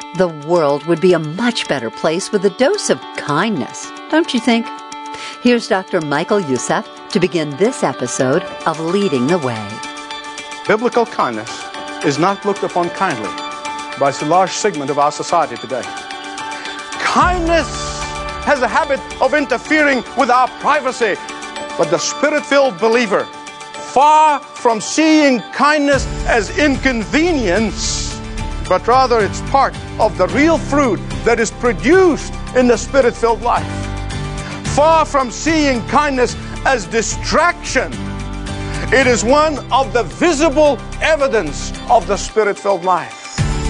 The world would be a much better place with a dose of kindness, don't you think? Here's Dr. Michael Youssef to begin this episode of Leading the Way. Biblical kindness is not looked upon kindly by a large segment of our society today. Kindness has a habit of interfering with our privacy, but the Spirit-filled believer, far from seeing kindness as inconvenience, but rather it's part of the real fruit that is produced in the Spirit-filled life. Far from seeing kindness as distraction, it is one of the visible evidence of the Spirit-filled life.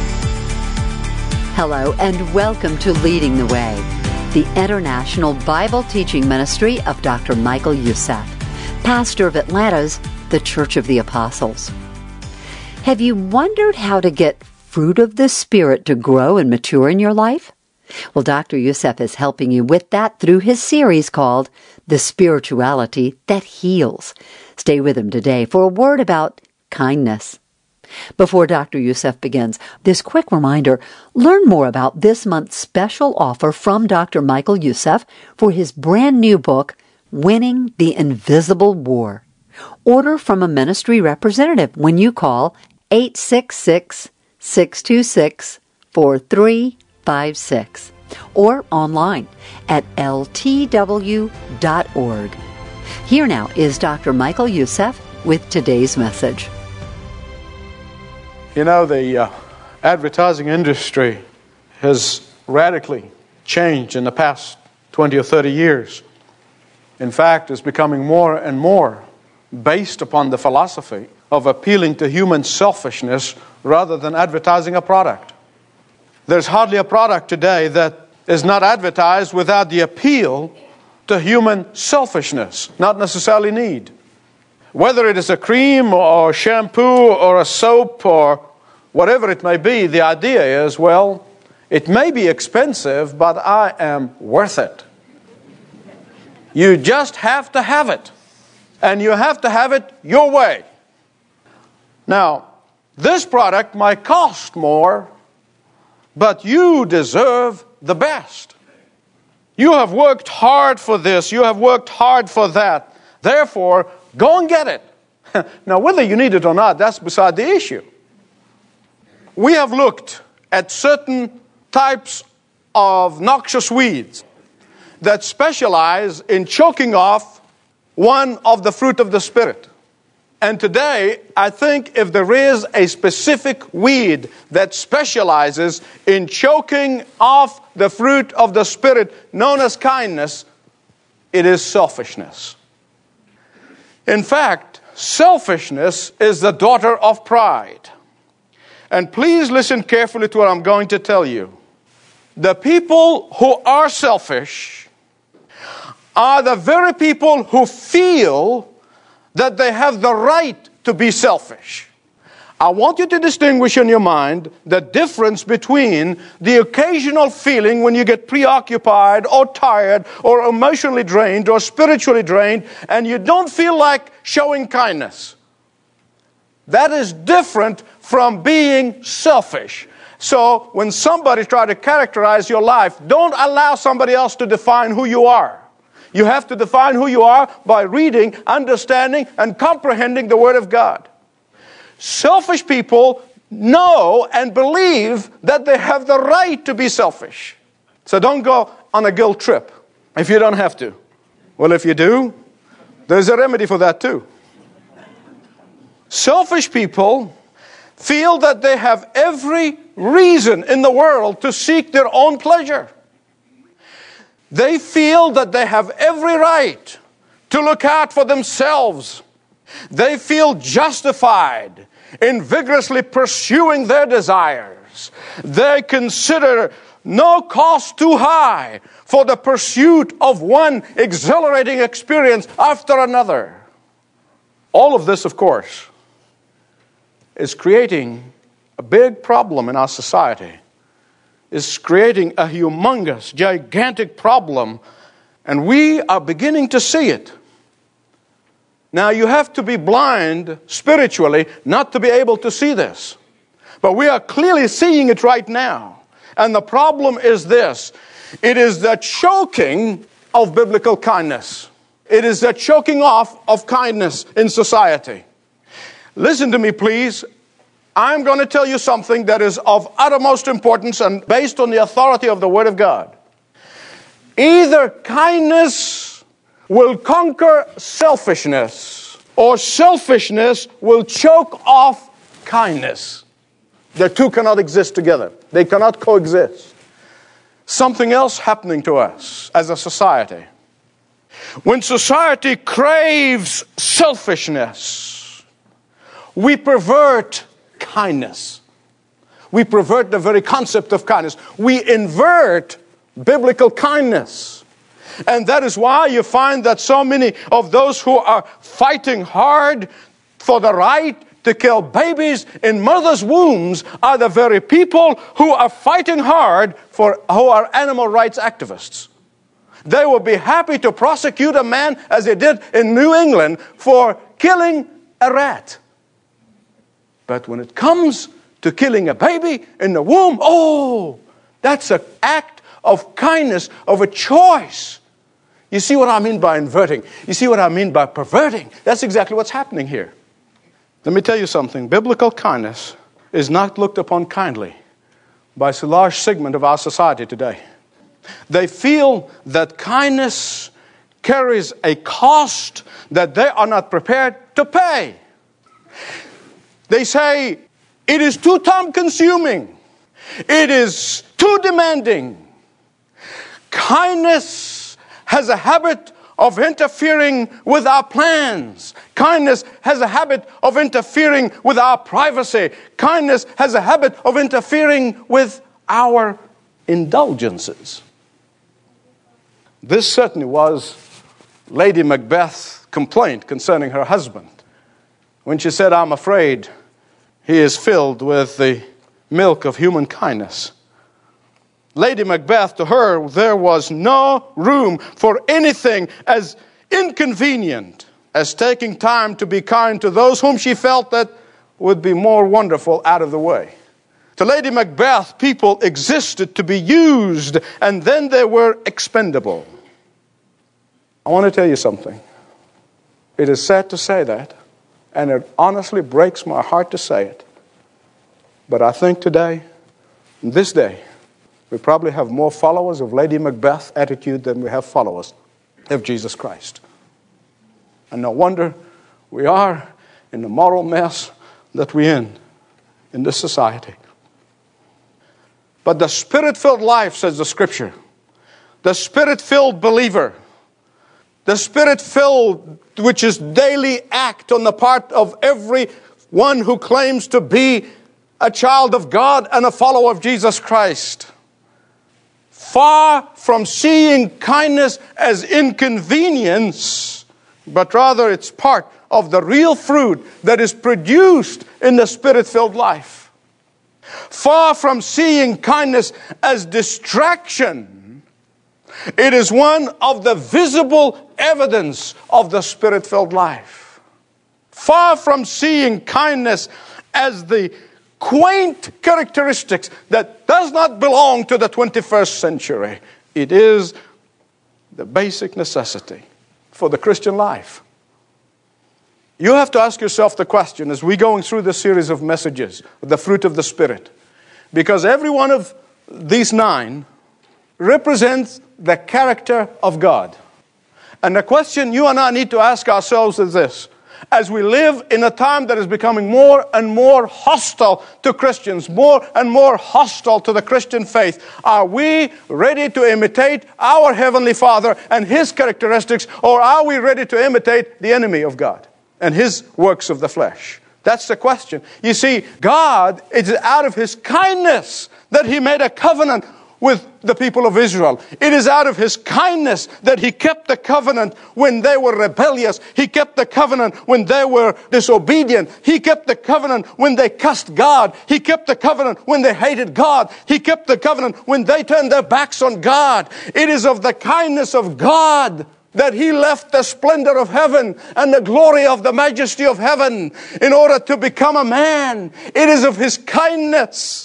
Hello and welcome to Leading the Way, the international Bible teaching ministry of Dr. Michael Youssef, pastor of Atlanta's The Church of the Apostles. Have you wondered how to get fruit of the Spirit to grow and mature in your life? Well, Dr. Youssef is helping you with that through his series called The Spirituality That Heals. Stay with him today for a word about kindness. Before Dr. Youssef begins, this quick reminder, learn more about this month's special offer from Dr. Michael Youssef for his brand new book, Winning the Invisible War. Order from a ministry representative when you call 866-626-4356 or online at ltw.org. Here now is Dr. Michael Youssef with today's message. You know, the advertising industry has radically changed in the past 20 or 30 years. In fact, it's becoming more and more based upon the philosophy of appealing to human selfishness rather than advertising a product. There's hardly a product today that is not advertised without the appeal to human selfishness, not necessarily need. Whether it is a cream or shampoo or a soap or whatever it may be, the idea is, well, it may be expensive, but I am worth it. You just have to have it. And you have to have it your way. Now, this product might cost more, but you deserve the best. You have worked hard for this. You have worked hard for that. Therefore, go and get it. Now, whether you need it or not, that's beside the issue. We have looked at certain types of noxious weeds that specialize in choking off one of the fruit of the Spirit. And today, I think if there is a specific weed that specializes in choking off the fruit of the Spirit, known as kindness, it is selfishness. In fact, selfishness is the daughter of pride. And please listen carefully to what I'm going to tell you. The people who are selfish are the very people who feel that they have the right to be selfish. I want you to distinguish in your mind the difference between the occasional feeling when you get preoccupied or tired or emotionally drained or spiritually drained and you don't feel like showing kindness. That is different from being selfish. So when somebody tries to characterize your life, don't allow somebody else to define who you are. You have to define who you are by reading, understanding, and comprehending the Word of God. Selfish people know and believe that they have the right to be selfish. So don't go on a guilt trip if you don't have to. Well, if you do, there's a remedy for that too. Selfish people feel that they have every reason in the world to seek their own pleasure. They feel that they have every right to look out for themselves. They feel justified in vigorously pursuing their desires. They consider no cost too high for the pursuit of one exhilarating experience after another. All of this, of course, is creating a big problem in our society. Is creating a humongous, gigantic problem, and we are beginning to see it. Now, you have to be blind spiritually not to be able to see this. But we are clearly seeing it right now. And the problem is this. It is the choking of biblical kindness. It is the choking off of kindness in society. Listen to me, please. I'm going to tell you something that is of uttermost importance and based on the authority of the Word of God. Either kindness will conquer selfishness, or selfishness will choke off kindness. The two cannot exist together. They cannot coexist. Something else happening to us as a society. When society craves selfishness, we pervert kindness. We pervert the very concept of kindness. We invert biblical kindness. And that is why you find that so many of those who are fighting hard for the right to kill babies in mothers' wombs are the very people who are fighting hard who are animal rights activists. They will be happy to prosecute a man, as they did in New England, for killing a rat. But when it comes to killing a baby in the womb, that's an act of kindness, of a choice. You see what I mean by inverting? You see what I mean by perverting? That's exactly what's happening here. Let me tell you something. Biblical kindness is not looked upon kindly by a large segment of our society today. They feel that kindness carries a cost that they are not prepared to pay. They say it is too time-consuming. It is too demanding. Kindness has a habit of interfering with our plans. Kindness has a habit of interfering with our privacy. Kindness has a habit of interfering with our indulgences. This certainly was Lady Macbeth's complaint concerning her husband. When she said, "I'm afraid he is filled with the milk of human kindness." Lady Macbeth, to her, there was no room for anything as inconvenient as taking time to be kind to those whom she felt that would be more wonderful out of the way. To Lady Macbeth, people existed to be used, and then they were expendable. I want to tell you something. It is sad to say that, and it honestly breaks my heart to say it. But I think today, in this day, we probably have more followers of Lady Macbeth's attitude than we have followers of Jesus Christ. And no wonder we are in the moral mess that we're in this society. But the Spirit-filled life, says the Scripture, the Spirit-filled believer, the Spirit-filled, which is daily act on the part of every one who claims to be a child of God and a follower of Jesus Christ, far from seeing kindness as inconvenience, but rather it's part of the real fruit that is produced in the Spirit-filled life. Far from seeing kindness as distraction, it is one of the visible evidence of the Spirit-filled life. Far from seeing kindness as the quaint characteristics that does not belong to the 21st century. It is the basic necessity for the Christian life. You have to ask yourself the question as we're going through this series of messages, the fruit of the Spirit, because every one of these 9 represents the character of God. And the question you and I need to ask ourselves is this: as we live in a time that is becoming more and more hostile to Christians, more and more hostile to the Christian faith, are we ready to imitate our Heavenly Father and His characteristics, or are we ready to imitate the enemy of God and his works of the flesh? That's the question. You see, God, it is out of His kindness that He made a covenant with the people of Israel. It is out of His kindness that He kept the covenant when they were rebellious. He kept the covenant when they were disobedient. He kept the covenant when they cussed God. He kept the covenant when they hated God. He kept the covenant when they turned their backs on God. It is of the kindness of God that He left the splendor of heaven and the glory of the majesty of heaven in order to become a man. It is of His kindness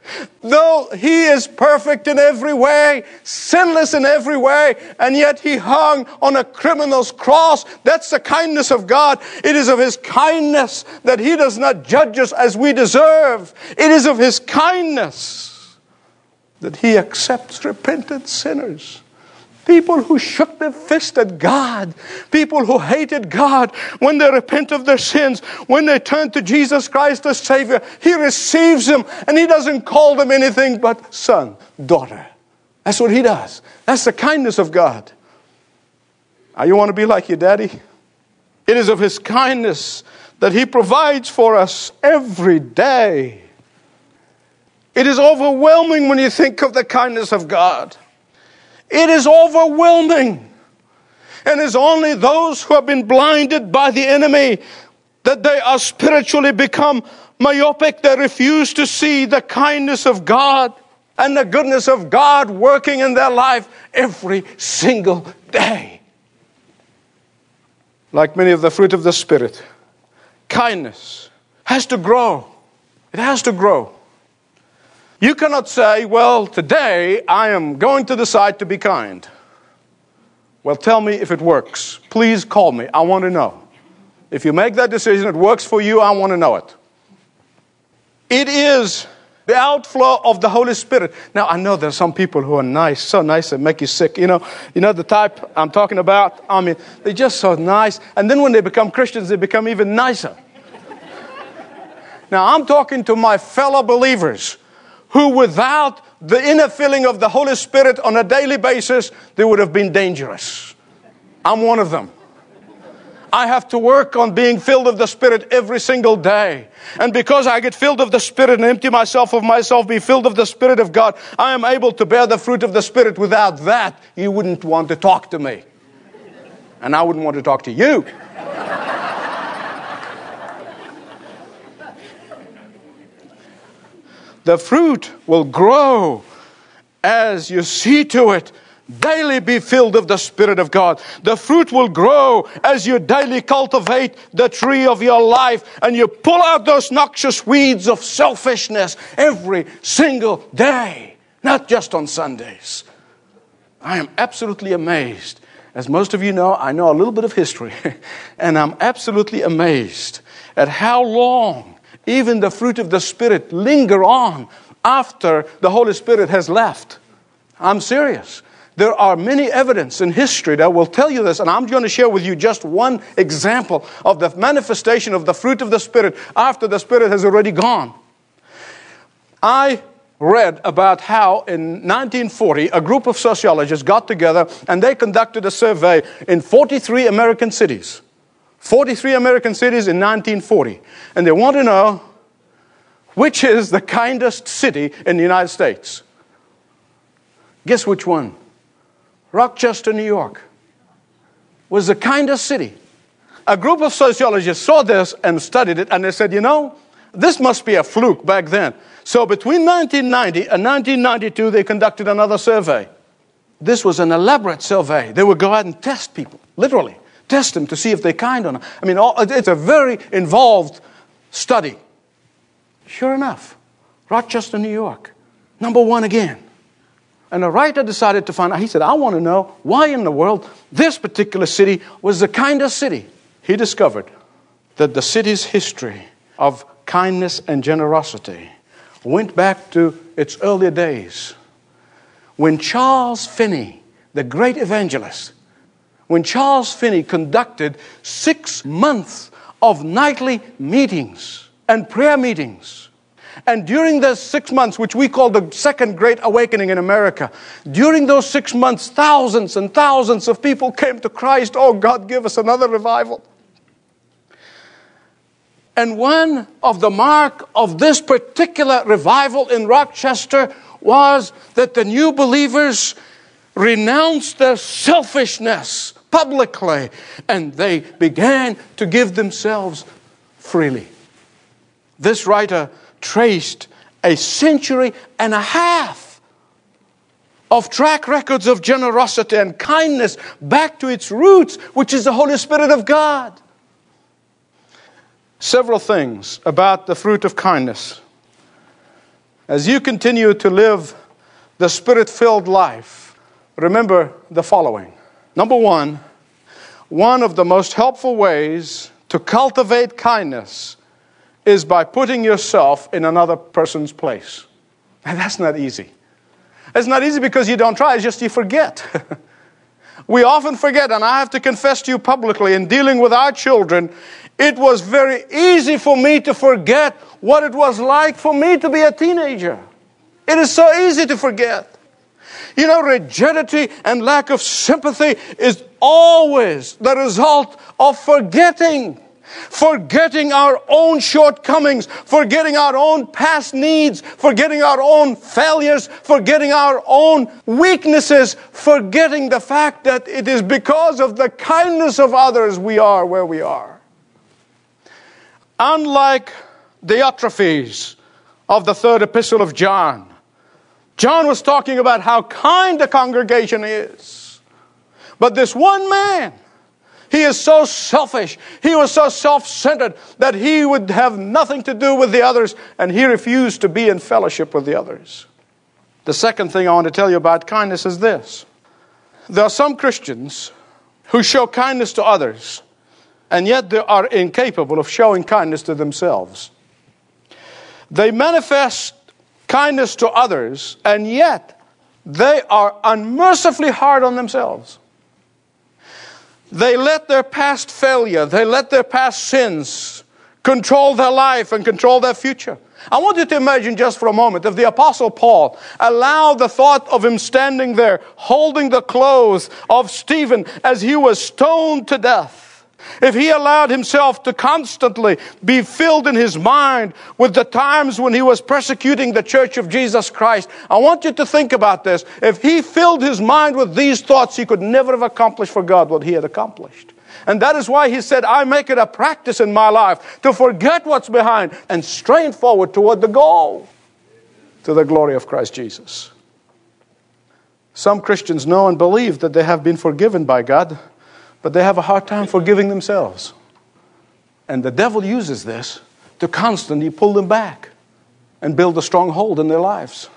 Though He is perfect in every way, sinless in every way, and yet He hung on a criminal's cross. That's the kindness of God. It is of His kindness that He does not judge us as we deserve. It is of His kindness that He accepts repentant sinners. People who shook their fist at God. People who hated God. When they repent of their sins, when they turn to Jesus Christ as Savior, He receives them and He doesn't call them anything but son, daughter. That's what He does. That's the kindness of God. You want to be like your daddy? It is of His kindness that He provides for us every day. It is overwhelming when you think of the kindness of God. It is overwhelming. And it's only those who have been blinded by the enemy that they are spiritually become myopic. They refuse to see the kindness of God and the goodness of God working in their life every single day. Like many of the fruit of the Spirit, kindness has to grow. It has to grow. You cannot say, well, today I am going to decide to be kind. Well, tell me if it works. Please call me. I want to know. If you make that decision, it works for you, I want to know it. It is the outflow of the Holy Spirit. Now, I know there's some people who are nice, so nice they make you sick. You know the type I'm talking about? I mean, they're just so nice. And then when they become Christians, they become even nicer. Now, I'm talking to my fellow believers who without the inner filling of the Holy Spirit on a daily basis, they would have been dangerous. I'm one of them. I have to work on being filled of the Spirit every single day. And because I get filled of the Spirit and empty myself of myself, be filled of the Spirit of God, I am able to bear the fruit of the Spirit. Without that, you wouldn't want to talk to me. And I wouldn't want to talk to you. The fruit will grow as you see to it. Daily be filled of the Spirit of God. The fruit will grow as you daily cultivate the tree of your life and you pull out those noxious weeds of selfishness every single day, not just on Sundays. I am absolutely amazed. As most of you know, I know a little bit of history, and I'm absolutely amazed at how long even the fruit of the Spirit linger on after the Holy Spirit has left. I'm serious. There are many evidence in history that will tell you this, and I'm going to share with you just one example of the manifestation of the fruit of the Spirit after the Spirit has already gone. I read about how in 1940 a group of sociologists got together and they conducted a survey in 43 American cities. 43 American cities in 1940. And they want to know which is the kindest city in the United States. Guess which one? Rochester, New York was the kindest city. A group of sociologists saw this and studied it, and they said, this must be a fluke back then. So between 1990 and 1992, they conducted another survey. This was an elaborate survey. They would go out and test people, literally. Test them to see if they're kind or not. I mean, it's a very involved study. Sure enough, Rochester, New York, number one again. And the writer decided to find out. He said, I want to know why in the world this particular city was the kindest city. He discovered that the city's history of kindness and generosity went back to its earlier days. When Charles Finney, the great evangelist, when Charles Finney conducted 6 months of nightly meetings and prayer meetings. And during those 6 months, which we call the Second Great Awakening in America, during those 6 months, thousands and thousands of people came to Christ. Oh, God, give us another revival. And one of the mark of this particular revival in Rochester was that the new believers renounced their selfishness publicly, and they began to give themselves freely. This writer traced a century and a half of track records of generosity and kindness back to its roots, which is the Holy Spirit of God. Several things about the fruit of kindness. As you continue to live the Spirit-filled life, remember the following. Number one of the most helpful ways to cultivate kindness is by putting yourself in another person's place. And that's not easy. It's not easy because you don't try, it's just you forget. We often forget, and I have to confess to you publicly, in dealing with our children, it was very easy for me to forget what it was like for me to be a teenager. It is so easy to forget. You know, rigidity and lack of sympathy is always the result of forgetting. Forgetting our own shortcomings, forgetting our own past needs, forgetting our own failures, forgetting our own weaknesses, forgetting the fact that it is because of the kindness of others we are where we are. Unlike Diotrephes of the third epistle of John, John was talking about how kind the congregation is. But this one man, he is so selfish, he was so self-centered that he would have nothing to do with the others, and he refused to be in fellowship with the others. The second thing I want to tell you about kindness is this. There are some Christians who show kindness to others, and yet they are incapable of showing kindness to themselves. They manifest kindness to others, and yet they are unmercifully hard on themselves. They let their past failure, they let their past sins control their life and control their future. I want you to imagine just for a moment if the Apostle Paul allowed the thought of him standing there holding the clothes of Stephen as he was stoned to death. If he allowed himself to constantly be filled in his mind with the times when he was persecuting the church of Jesus Christ, I want you to think about this. If he filled his mind with these thoughts, he could never have accomplished for God what he had accomplished. And that is why he said, I make it a practice in my life to forget what's behind and strain forward toward the goal, to the glory of Christ Jesus. Some Christians know and believe that they have been forgiven by God, but they have a hard time forgiving themselves. And the devil uses this to constantly pull them back and build a stronghold in their lives.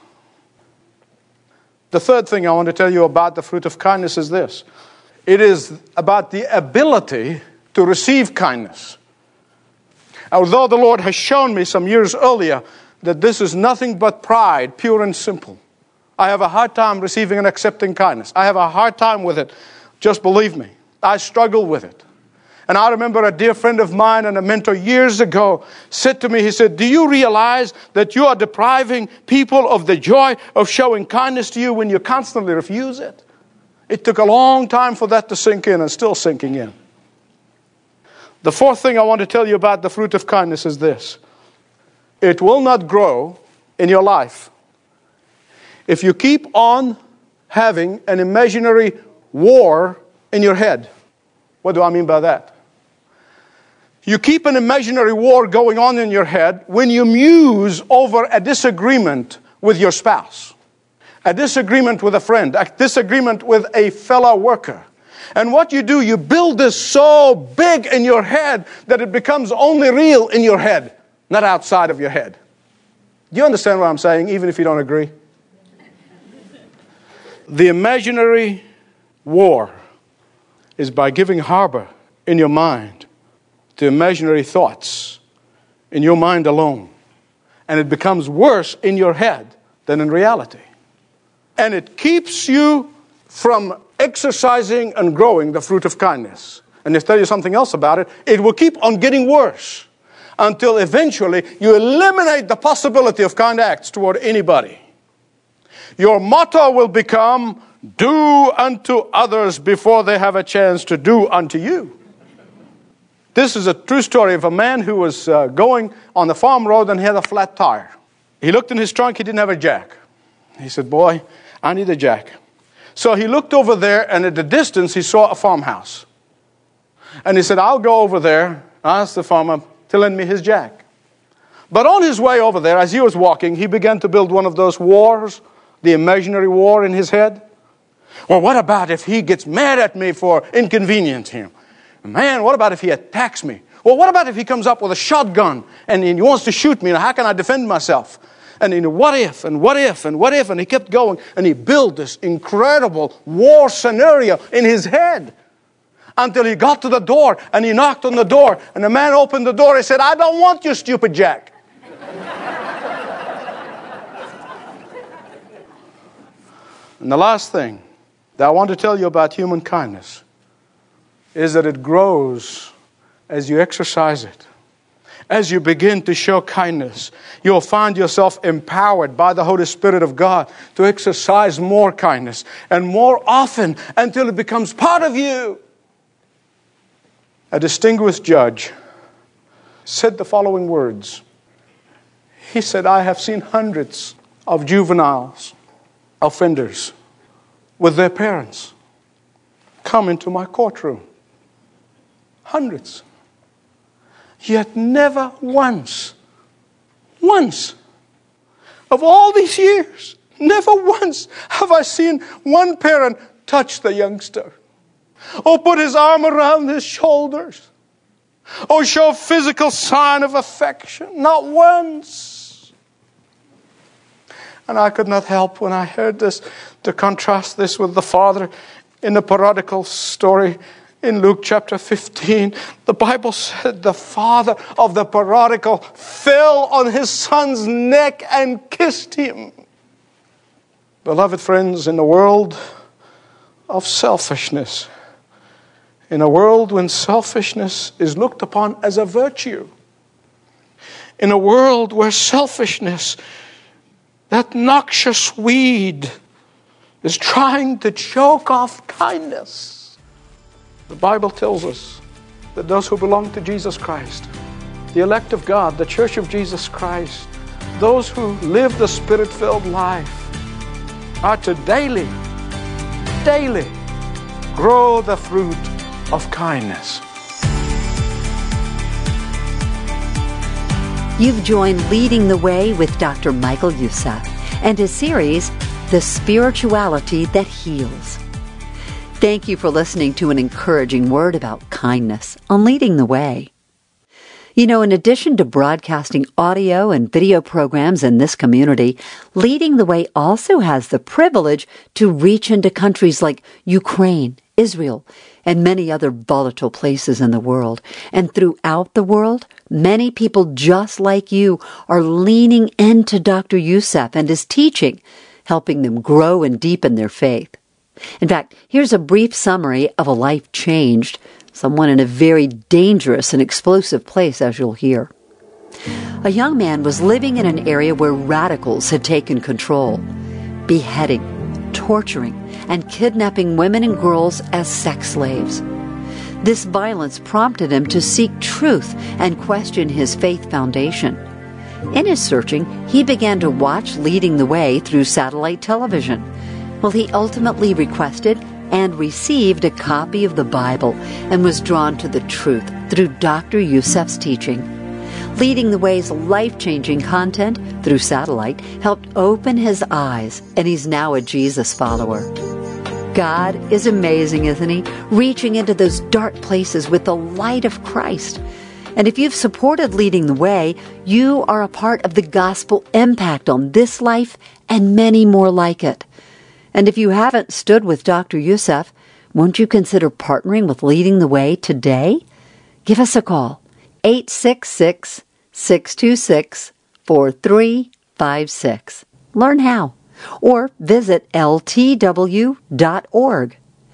The third thing I want to tell you about the fruit of kindness is this. It is about the ability to receive kindness. Although the Lord has shown me some years earlier that this is nothing but pride, pure and simple, I have a hard time receiving and accepting kindness. I have a hard time with it. Just believe me. I struggle with it. And I remember a dear friend of mine and a mentor years ago said to me, he said, do you realize that you are depriving people of the joy of showing kindness to you when you constantly refuse it? It took a long time for that to sink in and still sinking in. The fourth thing I want to tell you about the fruit of kindness is this. It will not grow in your life if you keep on having an imaginary war in your head. What do I mean by that? You keep an imaginary war going on in your head when you muse over a disagreement with your spouse, a disagreement with a friend, a disagreement with a fellow worker. And what you do, you build this so big in your head that it becomes only real in your head, not outside of your head. Do you understand what I'm saying, even if you don't agree? The imaginary war is by giving harbor in your mind to imaginary thoughts in your mind alone. And it becomes worse in your head than in reality. And it keeps you from exercising and growing the fruit of kindness. And to tell you something else about it, it will keep on getting worse until eventually you eliminate the possibility of kind acts toward anybody. Your motto will become, do unto others before they have a chance to do unto you. This is a true story of a man who was going on the farm road and he had a flat tire. He looked in his trunk, he didn't have a jack. He said, boy, I need a jack. So he looked over there, and at the distance he saw a farmhouse. And he said, I'll go over there, ask the farmer to lend me his jack. But on his way over there, as he was walking, he began to build one of those wars, the imaginary war in his head. Well, what about if he gets mad at me for inconveniencing him? Man, what about if he attacks me? Well, what about if he comes up with a shotgun and he wants to shoot me? How can I defend myself? And what if, and what if, and what if, and he kept going, and he built this incredible war scenario in his head until he got to the door, and he knocked on the door, and the man opened the door. He said, "I don't want you, stupid Jack." And the last thing that I want to tell you about human kindness is that it grows as you exercise it. As you begin to show kindness, you'll find yourself empowered by the Holy Spirit of God to exercise more kindness and more often until it becomes part of you. A distinguished judge said the following words. He said, "I have seen hundreds of juveniles, offenders, with their parents come into my courtroom. Hundreds. Yet never once of all these years, never once have I seen one parent touch the youngster or put his arm around his shoulders or show physical sign of affection. Not once." And I could not help when I heard this to contrast this with the father in the prodigal story. In Luke chapter 15, the Bible said the father of the prodigal fell on his son's neck and kissed him. Beloved friends, in a world of selfishness, in a world when selfishness is looked upon as a virtue, in a world where selfishness, that noxious weed, is trying to choke off kindness, the Bible tells us that those who belong to Jesus Christ, the elect of God, the church of Jesus Christ, those who live the Spirit-filled life, are to daily grow the fruit of kindness. You've joined Leading the Way with Dr. Michael Youssef and his series, The Spirituality That Heals. Thank you for listening to an encouraging word about kindness on Leading the Way. You know, in addition to broadcasting audio and video programs in this community, Leading the Way also has the privilege to reach into countries like Ukraine, Israel, and many other volatile places in the world. And throughout the world, many people just like you are leaning into Dr. Youssef and his teaching, helping them grow and deepen their faith. In fact, here's a brief summary of a life changed, someone in a very dangerous and explosive place, as you'll hear. A young man was living in an area where radicals had taken control, beheading, torturing, and kidnapping women and girls as sex slaves. This violence prompted him to seek truth and question his faith foundation. In his searching, he began to watch Leading the Way through satellite television. Well, he ultimately requested and received a copy of the Bible and was drawn to the truth through Dr. Youssef's teaching. Leading the Way's life-changing content through satellite helped open his eyes, and he's now a Jesus follower. God is amazing, isn't he? Reaching into those dark places with the light of Christ. And if you've supported Leading the Way, you are a part of the gospel impact on this life and many more like it. And if you haven't stood with Dr. Youssef, won't you consider partnering with Leading the Way today? Give us a call, 866-626-4356. Learn how. Or visit ltw.org.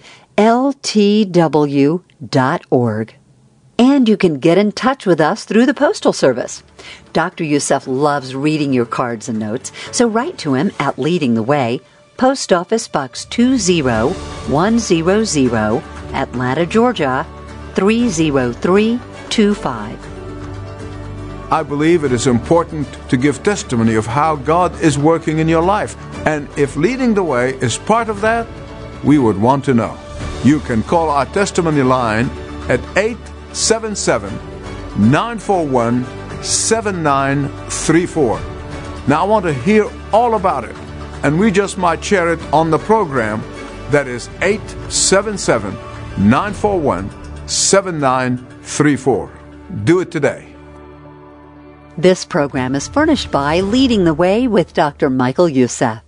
ltw.org. And you can get in touch with us through the Postal Service. Dr. Youssef loves reading your cards and notes, so write to him at Leading the Way, Post Office Box 20100, Atlanta, Georgia, 30325. I believe it is important to give testimony of how God is working in your life. And if Leading the Way is part of that, we would want to know. You can call our testimony line at 877-941-7934. Now, I want to hear all about it, and we just might share it on the program. That is 877-941-7934. Do it today. This program is furnished by Leading the Way with Dr. Michael Youssef.